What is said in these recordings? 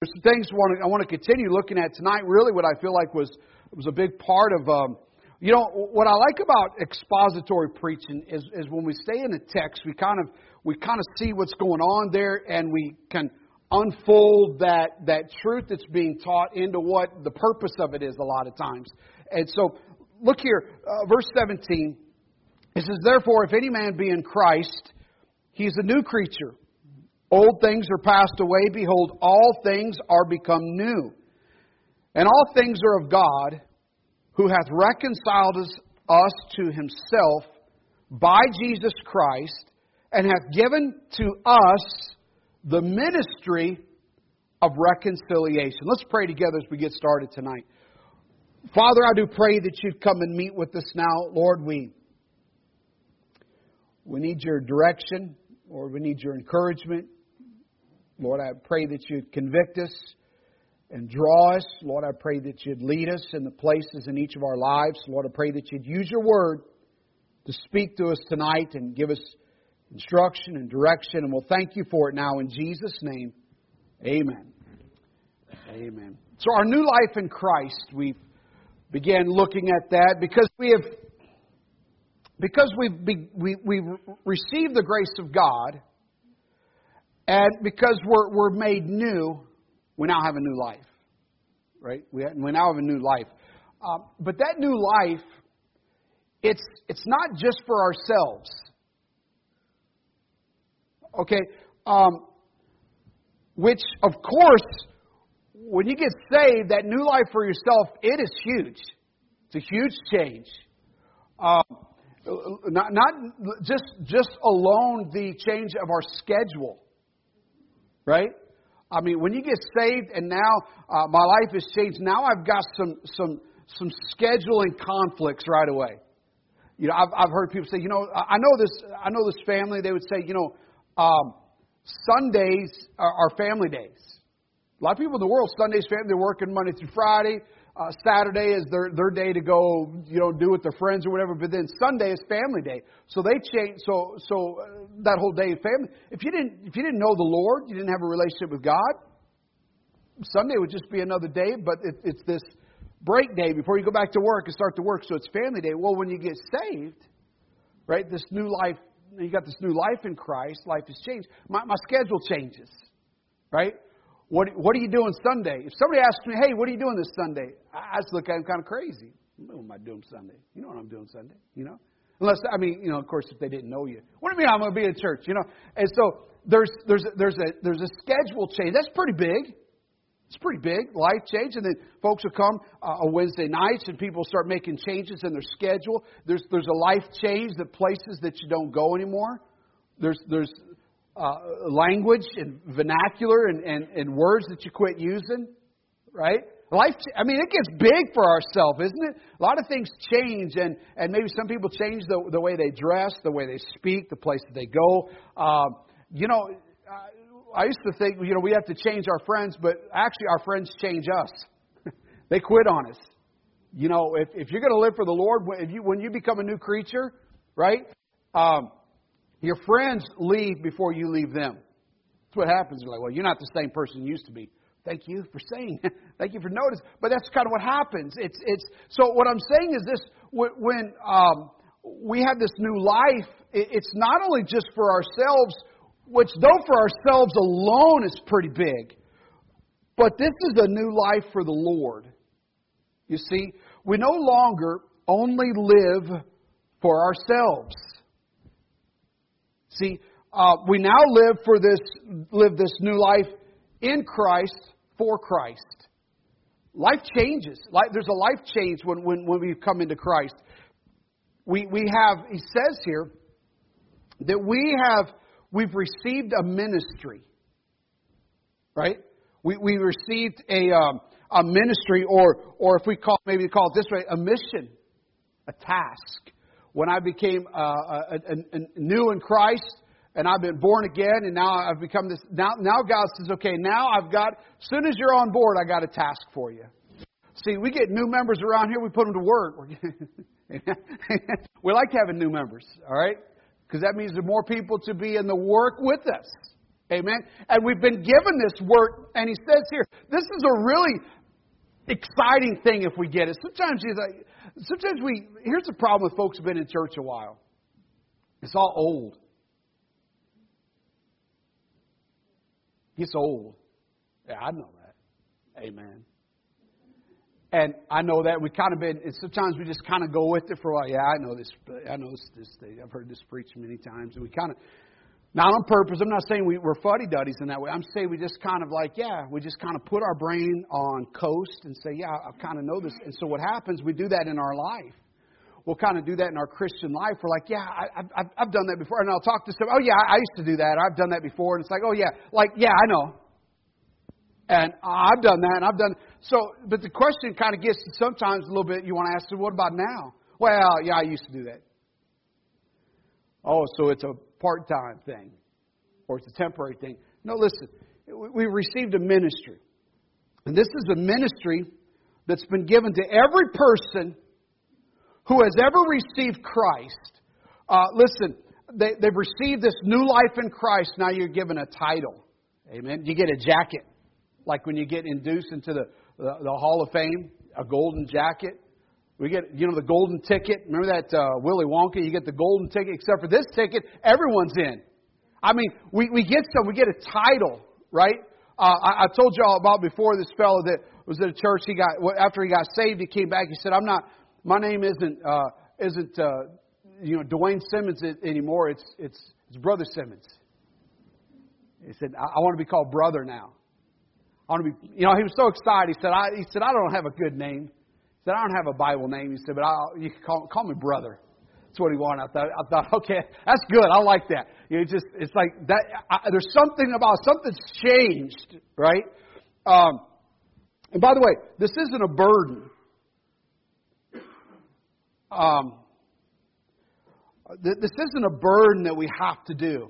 There's some things I want to continue looking at tonight. Really, what I feel like was a big part of. What I like about expository preaching is when we stay in the text, we kind of see what's going on there, and we can unfold that truth that's being taught into what the purpose of it is a lot of times. And so, look here, verse 17. It says, "Therefore, if any man be in Christ, he is a new creature. Old things are passed away. Behold, all things are become new. And all things are of God, who hath reconciled us to Himself by Jesus Christ, and hath given to us the ministry of reconciliation." Let's pray together as we get started tonight. Father, I do pray that You'd come and meet with us now. Lord, we need Your direction. Lord, we need Your encouragement. Lord, I pray that You'd convict us and draw us. Lord, I pray that You'd lead us in the places in each of our lives. Lord, I pray that You'd use Your Word to speak to us tonight and give us instruction and direction. And we'll thank You for it now in Jesus' name. Amen. Amen. So our new life in Christ, we began looking at that because we've received the grace of God, and because we're made new, we now have a new life, right? We now have a new life. But that new life, it's not just for ourselves. Okay? Which, of course, when you get saved, that new life for yourself, it is huge. It's a huge change. Not just alone the change of our schedule, right? I mean, when you get saved and now my life has changed, now I've got some scheduling conflicts right away. You know, I've heard people say, I know this family. They would say, Sundays are family days. A lot of people in the world, Sunday's family, they're working Monday through Friday. Saturday is their day to go, do with their friends or whatever. But then Sunday is family day. So they change. So that whole day of family. If you didn't know the Lord, you didn't have a relationship with God, Sunday would just be another day. But it's this break day before you go back to work and start to work. So it's family day. Well, when you get saved, right? This new life, you got this new life in Christ. Life has changed. My schedule changes, right? What are you doing Sunday? If somebody asks me, "Hey, what are you doing this Sunday?" I just look at them kind of crazy. What am I doing Sunday? You know what I'm doing Sunday, Unless, of course, if they didn't know you. What do you mean I'm going to be at church, And so there's a schedule change. That's pretty big. It's pretty big, life change. And then folks will come on Wednesday nights and people start making changes in their schedule. There's a life change, the places that you don't go anymore. There's language and vernacular and words that you quit using, right? It gets big for ourselves, isn't it? A lot of things change, and maybe some people change the way they dress, the way they speak, the places they go. I used to think, we have to change our friends, but actually our friends change us. They quit on us. If you're going to live for the Lord, when you become a new creature, right? Your friends leave before you leave them. That's what happens. You're like, well, you're not the same person you used to be. Thank you for saying. Thank you for noticing. But that's kind of what happens. So what I'm saying is this: when we have this new life, it's not only just for ourselves, which though for ourselves alone is pretty big, but this is a new life for the Lord. You see, we no longer only live for ourselves. See, we now live this new life in Christ, for Christ. Life changes. There's a life change when we come into Christ. We have, he says here, that we've received a ministry, right? We received a ministry, or if we maybe call it this way, a mission, a task. When I became new in Christ, and I've been born again, and now I've become this. Now God says, okay, now I've got. As soon as you're on board, I got a task for you. See, we get new members around here. We put them to work. We like having new members, all right? Because that means there's more people to be in the work with us. Amen. And we've been given this word, and he says here, this is a really exciting thing if we get it. Sometimes here's the problem with folks who've been in church a while. It's all old. It's old. Yeah, I know that. Amen. And I know that we kind of been, and sometimes we just kind of go with it for a while. Yeah, I know this thing. I've heard this preached many times. And we kind of, not on purpose, I'm not saying we're fuddy-duddies in that way. I'm saying we just kind of we just kind of put our brain on coast and say, yeah, I kind of know this. And so what happens, we do that in our life. We'll kind of do that in our Christian life. We're like, yeah, I've done that before. And I'll talk to someone, oh yeah, I used to do that. I've done that before. And it's like, oh yeah, I know. And I've done that, and I've done. So, but the question kind of gets sometimes a little bit, you want to ask, so what about now? Well, yeah, I used to do that. Oh, so it's a part-time thing, or it's a temporary thing. No, listen, we received a ministry. And this is a ministry that's been given to every person who has ever received Christ. Listen, they've received this new life in Christ. Now you're given a title. Amen. You get a jacket. Like when you get induced into the Hall of Fame, a golden jacket. We get, the golden ticket. Remember that Willy Wonka? You get the golden ticket. Except for this ticket, everyone's in. I mean, we get a title, right? I told you all about before this fellow that was at a church. After he got saved, he came back. He said, my name isn't Dwayne Simmons anymore. It's Brother Simmons. He said, I want to be called brother now. I want to be, he was so excited. He said, I don't have a good name. He said, I don't have a Bible name. He said, but you can call me brother. That's what he wanted. I thought, okay, that's good. I like that. It's like that. There's something about something's changed, right? And by the way, this isn't a burden. This isn't a burden that we have to do.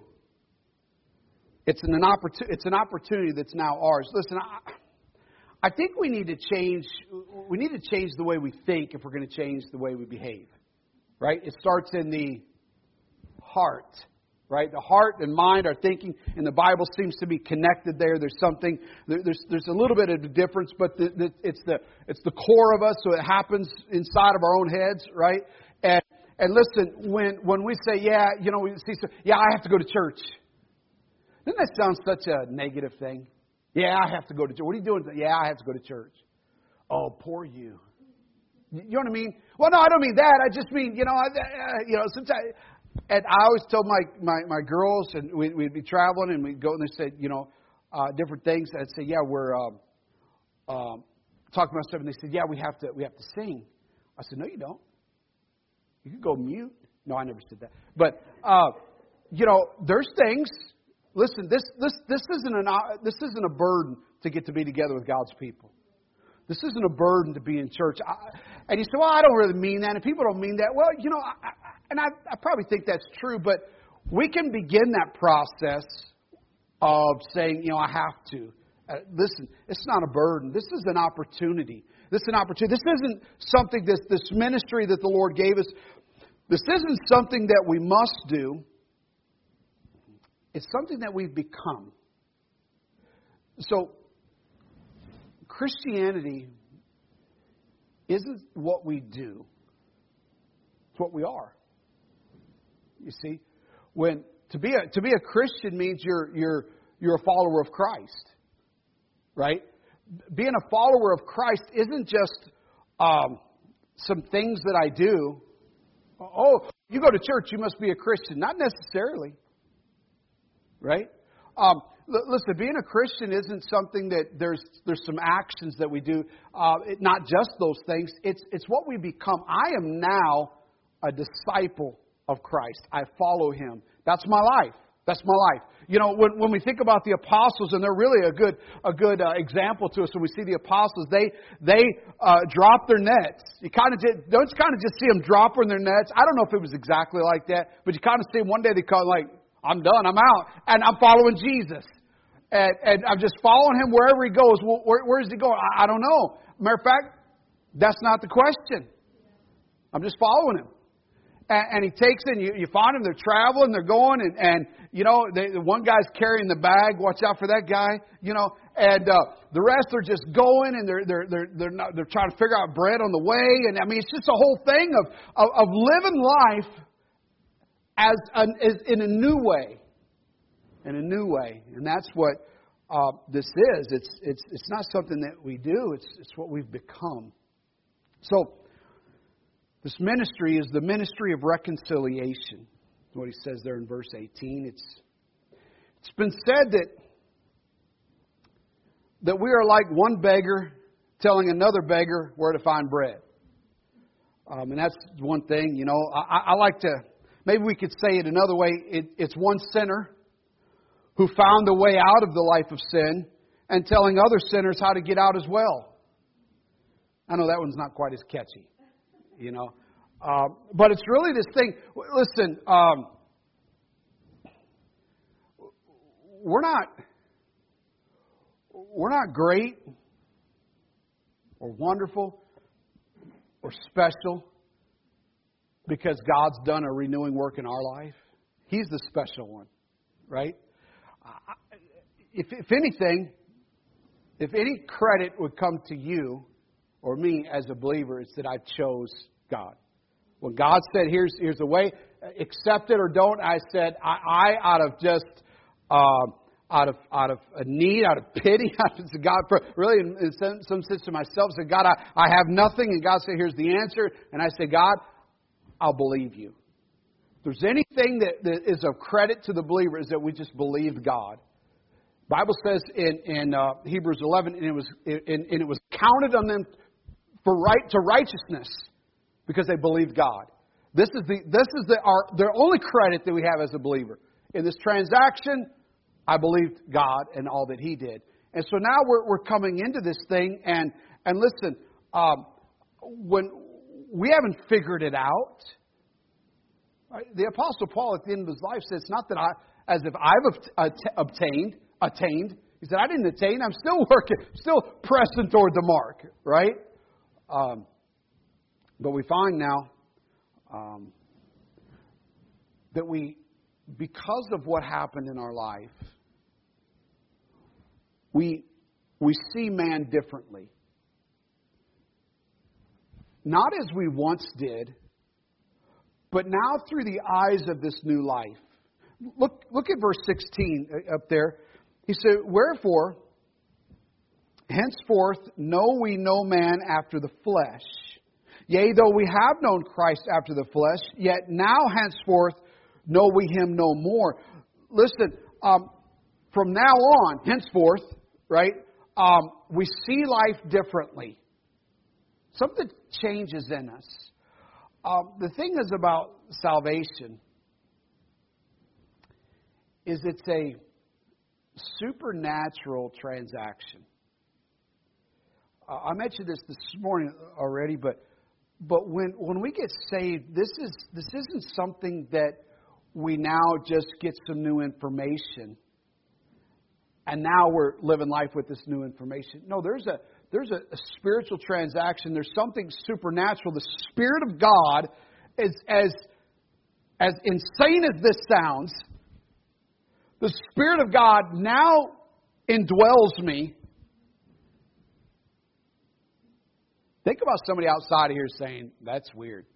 It's an opportunity that's now ours. Listen, I think we need to change. We need to change the way we think if we're going to change the way we behave. Right? It starts in the heart. Right? The heart and mind, our thinking, and the Bible seems to be connected there. There's something. There's a little bit of a difference, but it's the core of us, so it happens inside of our own heads. Right? And listen, when we say, yeah, I have to go to church. Doesn't that sound such a negative thing? Yeah, I have to go to church. What are you doing? Yeah, I have to go to church. Oh, poor you. You know what I mean? Well, no, I don't mean that. I just mean, sometimes. And I always told my girls, and we'd be traveling, and we'd go, and they said, different things. I'd say, yeah, we're talking about stuff, and they said, yeah, we have to sing. I said, no, you don't. You can go mute. No, I never said that. But there's things. Listen, this isn't a burden to get to be together with God's people. This isn't a burden to be in church. And you say, well, I don't really mean that. And people don't mean that. Well, I probably think that's true. But we can begin that process of saying, I have to. Listen, it's not a burden. This is an opportunity. This is an opportunity. This isn't something, this ministry that the Lord gave us. This isn't something that we must do. It's something that we've become. So, Christianity isn't what we do. It's what we are. You see, to be a Christian means you're a follower of Christ, right? Being a follower of Christ isn't just some things that I do. Oh, you go to church, you must be a Christian. Not necessarily. Right? Listen, being a Christian isn't something that there's some actions that we do. Not just those things. It's what we become. I am now a disciple of Christ. I follow Him. That's my life. That's my life. When we think about the apostles, and they're really a good example to us. When we see the apostles, they drop their nets. You don't just see them dropping their nets. I don't know if it was exactly like that, but you kind of see them one day. They call it like, I'm done. I'm out. And I'm following Jesus. And I'm just following Him wherever He goes. Well, where is He going? I don't know. Matter of fact, that's not the question. I'm just following Him. and he takes it, and you find them, they're traveling, they're going, and the one guy's carrying the bag, watch out for that guy, and the rest are just going, and they're trying to figure out bread on the way, and I mean, it's just a whole thing of living life as in a new way. In a new way. And that's what this is. It's not something that we do. It's what we've become. So, this ministry is the ministry of reconciliation. That's what he says there in verse 18. It's been said that we are like one beggar telling another beggar where to find bread. And that's one thing, I like to, maybe we could say it another way. It's one sinner who found the way out of the life of sin and telling other sinners how to get out as well. I know that one's not quite as catchy, but it's really this thing. Listen, we're not great or wonderful or special because God's done a renewing work in our life. He's the special one, right? If anything, if any credit would come to you or me as a believer, it's that I chose God. When God said, "Here's the way, accept it or don't," I said, I out of just out of a need, out of pity, out of God, really in some sense to myself, said, "God, I have nothing," and God said, "Here's the answer," and I said, "God, I'll believe you." If there's anything that is of credit to the believer, is that we just believed God. The Bible says in Hebrews 11, and it was counted on them to righteousness because they believed God. This is the only credit that we have as a believer in this transaction. I believed God and all that He did, and so now we're coming into this thing, and listen, when we haven't figured it out. The Apostle Paul at the end of his life says, "It's not that as if I've attained." He said, "I didn't attain. I'm still working, still pressing toward the mark." Right? But we find now that because of what happened in our life, we see man differently. Not as we once did, but now through the eyes of this new life. Look at verse 16 up there. He said, "Wherefore, henceforth know we no man after the flesh. Yea, though we have known Christ after the flesh, yet now henceforth know we Him no more." Listen, from now on, henceforth, right, we see life differently. Something changes in us. The thing is about salvation is it's a supernatural transaction. I mentioned this morning already, but when we get saved, this isn't something that we now just get some new information and now we're living life with this new information. No, there's a spiritual transaction. There's something supernatural. The Spirit of God is as insane as this sounds. The Spirit of God now indwells me. Think about somebody outside of here saying, "That's weird."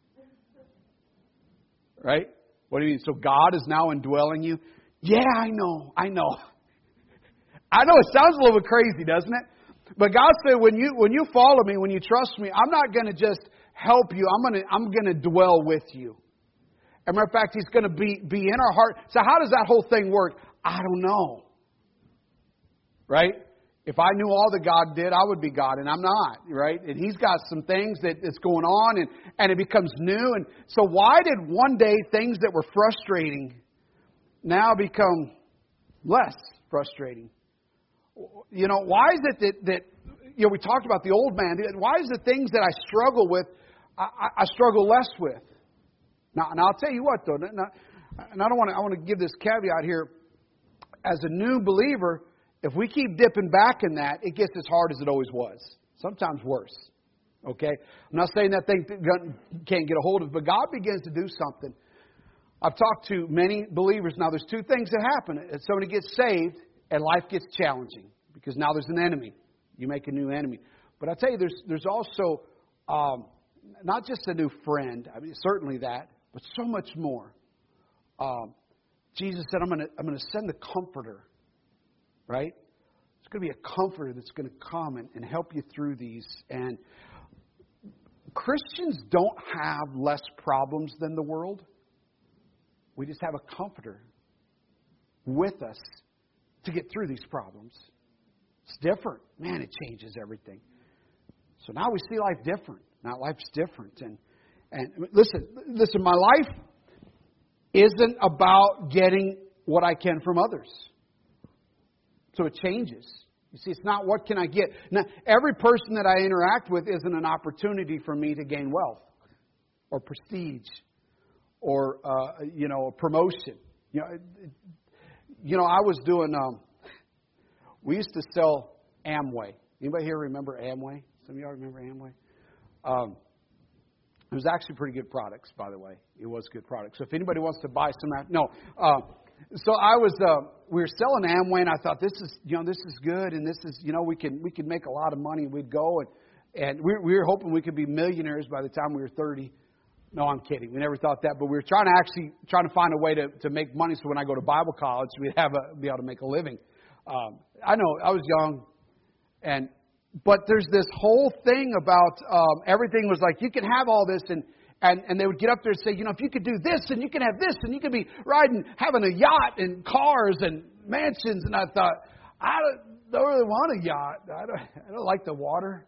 Right? What do you mean? So God is now indwelling you? Yeah, I know. I know it sounds a little bit crazy, doesn't it? But God said, when you follow me, when you trust me, I'm not going to just help you. I'm going to dwell with you. As a matter of fact, He's going to be in our heart. So how does that whole thing work? I don't know. Right? If I knew all that God did, I would be God, and I'm not. Right? And He's got some things that's going on, and it becomes new. And so why did one day things that were frustrating now become less frustrating? Why is it that we talked about the old man. Why is the things that I struggle with, I struggle less with? Now, and I'll tell you what, though, and I want to give this caveat here. As a new believer, if we keep dipping back in that, it gets as hard as it always was. Sometimes worse. Okay? I'm not saying that thing can't get a hold of it, but God begins to do something. I've talked to many believers. Now, there's two things that happen. Somebody gets saved, and life gets challenging because now there's an enemy. You make a new enemy. But I tell you, there's also not just a new friend. I mean, certainly that, but so much more. Jesus said, I'm going to send the Comforter, right? It's going to be a Comforter that's going to come and help you through these. And Christians don't have less problems than the world. We just have a Comforter with us to get through these problems. It's different. Man, it changes everything. So now we see life different. Now life's different. And listen, my life isn't about getting what I can from others. So it changes. You see, it's not what can I get. Now, every person that I interact with isn't an opportunity for me to gain wealth or prestige or, a promotion. I was doing, we used to sell Amway. Anybody here remember Amway? Some of y'all remember Amway? It was actually pretty good products, by the way. It was good products. So if anybody wants to buy some, so I was, we were selling Amway, and I thought this is good, and this is, we can make a lot of money. We'd go and we were hoping we could be millionaires by the time we were 30. No, I'm kidding. We never thought that, but we were trying to find a way to make money so when I go to Bible college, we'd be able to make a living. I know I was young, but there's this whole thing about everything was like, you can have all this, and they would get up there and say, if you could do this, and you can have this, and you could be having a yacht and cars and mansions. And I thought, I don't really want a yacht. I don't like the water,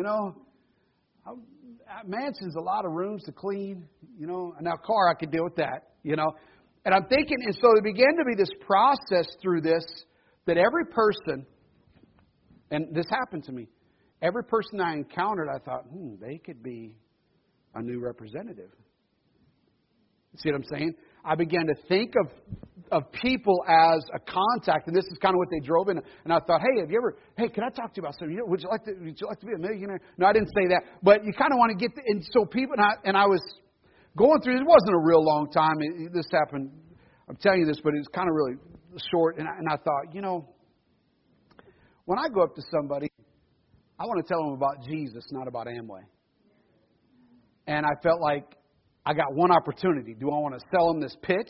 Mansion's a lot of rooms to clean, And now car, I could deal with that, And I'm thinking, and so there began to be this process through this that every person, and this happened to me, every person I encountered, I thought, they could be a new representative. See what I'm saying? I began to think of people as a contact, and this is kind of what they drove in. And I thought, hey, can I talk to you about something? Would you like to be a millionaire? No, I didn't say that, but you kind of want to get. And so people, and I was going through. It wasn't a real long time. This happened. I'm telling you this, but it's kind of really short. And I thought, when I go up to somebody, I want to tell them about Jesus, not about Amway. And I felt like I got one opportunity. Do I want to sell them this pitch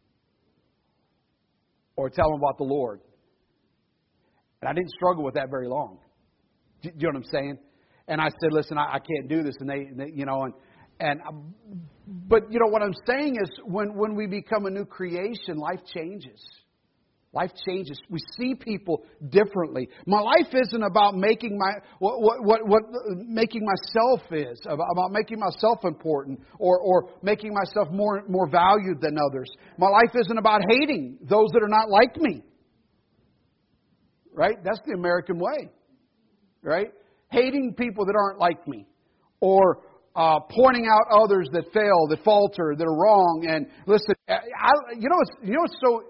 or tell them about the Lord? And I didn't struggle with that very long. Do you know what I'm saying? And I said, listen, I can't do this. And but what I'm saying is when we become a new creation, life changes. Life changes. We see people differently. My life isn't about making making myself is about making myself important or making myself more valued than others. My life isn't about hating those that are not like me. Right? That's the American way. Right? Hating people that aren't like me, or pointing out others that fail, that falter, that are wrong. And listen, it's so.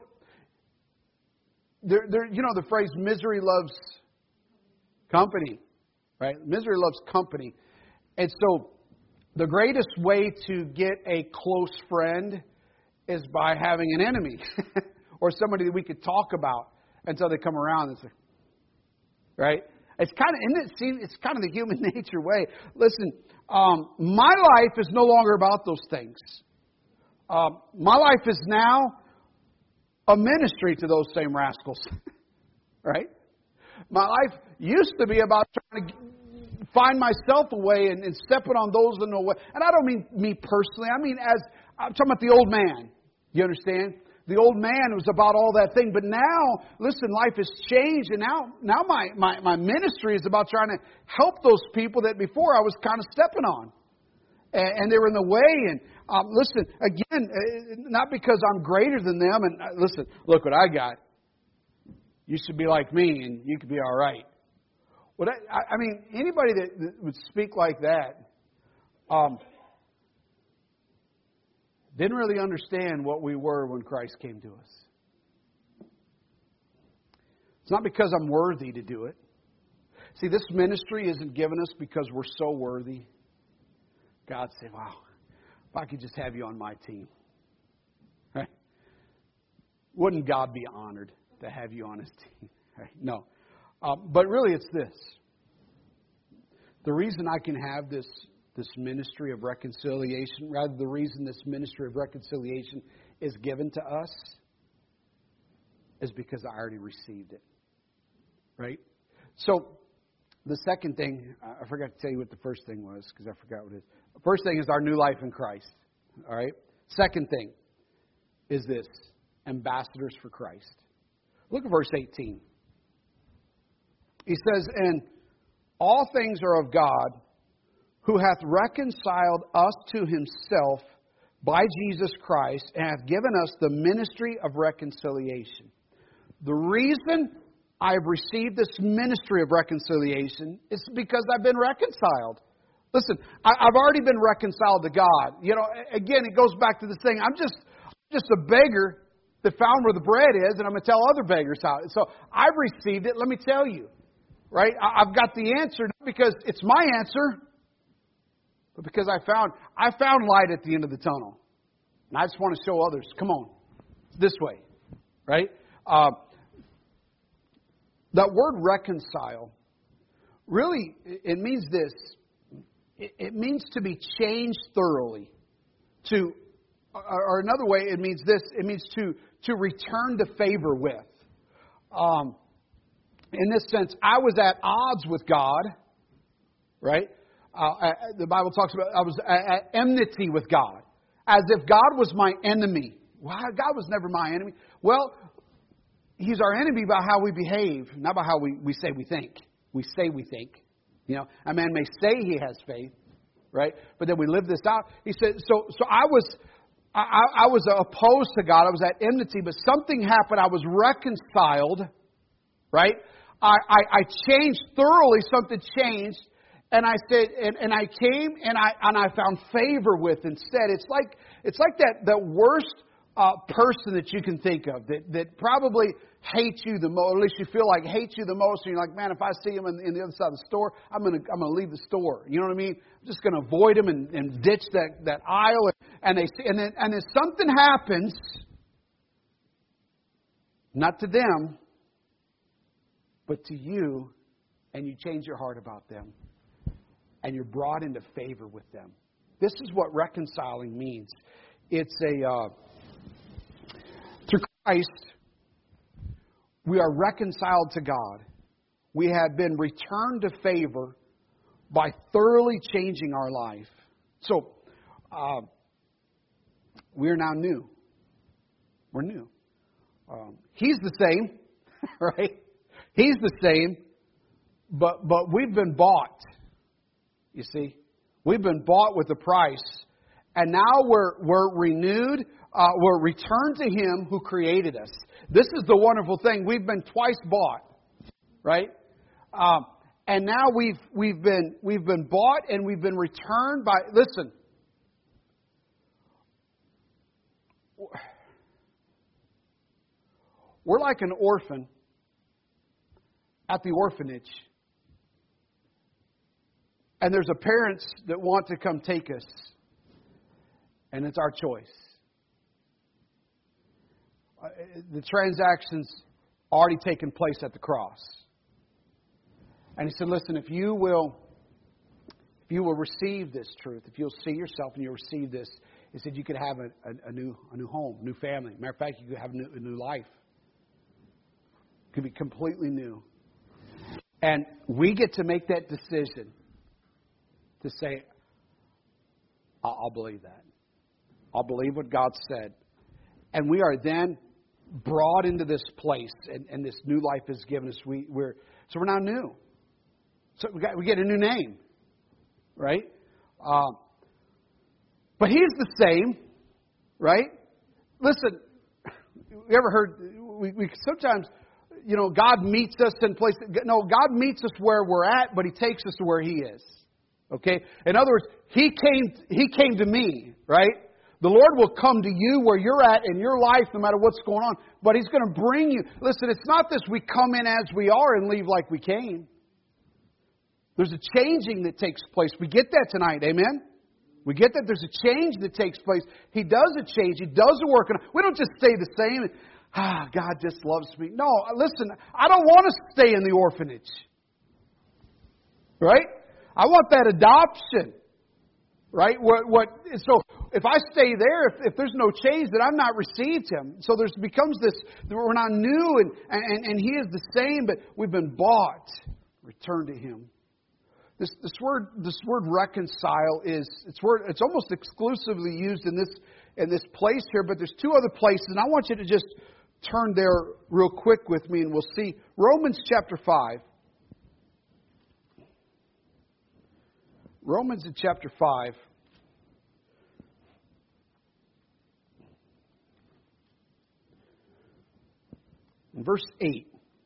The phrase misery loves company, right? Misery loves company. And so the greatest way to get a close friend is by having an enemy or somebody that we could talk about until they come around and say, right? It's kind of the human nature way. Listen, my life is no longer about those things. My life is now a ministry to those same rascals, right? My life used to be about trying to find myself a way and stepping on those in no way. And I don't mean me personally. I mean I'm talking about the old man. You understand? The old man was about all that thing. But now, listen, life has changed. And now my ministry is about trying to help those people that before I was kind of stepping on. And they were in the way. And listen, again, not because I'm greater than them. And listen, look what I got. You should be like me and you could be all right. Well, I mean, anybody that would speak like that didn't really understand what we were when Christ came to us. It's not because I'm worthy to do it. See, this ministry isn't given us because we're so worthy. God said, wow, if I could just have you on my team. Right? Wouldn't God be honored to have you on His team? Right? No. But really it's this. The reason I can have this ministry of reconciliation, rather the reason this ministry of reconciliation is given to us, is because I already received it. Right? So, the second thing, I forgot to tell you what the first thing was, because I forgot what it is. The first thing is our new life in Christ. All right? Second thing is this, ambassadors for Christ. Look at verse 18. He says, and all things are of God, who hath reconciled us to Himself by Jesus Christ, and hath given us the ministry of reconciliation. The reason I've received this ministry of reconciliation is because I've been reconciled. Listen, I've already been reconciled to God. You know, again, it goes back to this thing. I'm just a beggar that found where the bread is, and I'm going to tell other beggars how. So I've received it. Let me tell you, right? I've got the answer, not because it's my answer, but because I found light at the end of the tunnel. And I just want to show others, come on, it's this way, right? That word reconcile, really, it means this. It means to be changed thoroughly. Or another way, it means this. It means to return to favor with. In this sense, I was at odds with God, right? The Bible talks about I was at enmity with God, as if God was my enemy. Why? God was never my enemy. Well, He's our enemy by how we behave, not by how we say we think. We say we think. You know, a man may say he has faith, right? But then we live this out. He said, so I was opposed to God. I was at enmity, but something happened. I was reconciled, right? I changed thoroughly. Something changed. And I said, and I came and I found favor with instead. It's like that worst person that you can think of that probably hates you the most, or at least you feel like hates you the most, and you're like, man, if I see him in the other side of the store, I'm gonna leave the store. You know what I mean? I'm just gonna avoid him and ditch that aisle. And then something happens, not to them, but to you, and you change your heart about them, and you're brought into favor with them. This is what reconciling means. It's through Christ, we are reconciled to God. We have been returned to favor by thoroughly changing our life. So, we're now new. We're new. He's the same, right? He's the same, but we've been bought. You see, we've been bought with a price, and now we're renewed. We're returned to Him who created us. This is the wonderful thing. We've been twice bought, right? And now we've been bought and we've been returned by. Listen, we're like an orphan at the orphanage, and there's a parents that want to come take us, and it's our choice. The transaction's already taken place at the cross. And He said, listen, if you will receive this truth, if you'll see yourself and you'll receive this, He said you could have a new home, a new family. Matter of fact, you could have a new life. It could be completely new. And we get to make that decision to say, I'll believe that. I'll believe what God said. And we are then brought into this place, and this new life is given us. We're now new. So we get a new name, right? But He's the same, right? Listen, you ever heard? We sometimes, God meets us in places. No, God meets us where we're at, but He takes us to where He is. Okay. In other words, He came to me, right? The Lord will come to you where you're at in your life, no matter what's going on. But He's going to bring you. Listen, it's not this we come in as we are and leave like we came. There's a changing that takes place. We get that tonight. Amen? We get that there's a change that takes place. He does a change. He does a work. We don't just stay the same. God just loves me. No, listen, I don't want to stay in the orphanage. Right? I want that adoption. Right? So if I stay there, if there's no change, then I've not received Him. So there becomes this, we're not new and He is the same, but we've been bought. Return to Him. This word reconcile it's almost exclusively used in this place here, but there's two other places, and I want you to just turn there real quick with me, and we'll see Romans chapter 5. Romans in chapter 5. In verse 8.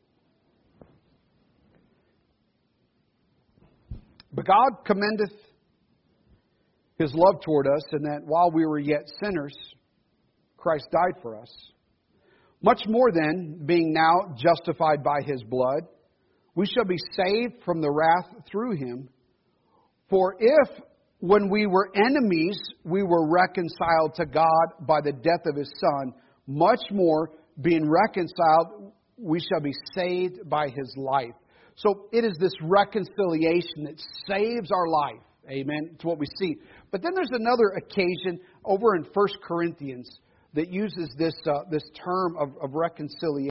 But God commendeth His love toward us, in that while we were yet sinners, Christ died for us. Much more then, being now justified by His blood, we shall be saved from the wrath through Him. For if, when we were enemies, we were reconciled to God by the death of His Son, much more, being reconciled, we shall be saved by His life. So it is this reconciliation that saves our life. Amen. It's what we see. But then there's another occasion over in 1 Corinthians that uses this term of reconciliation.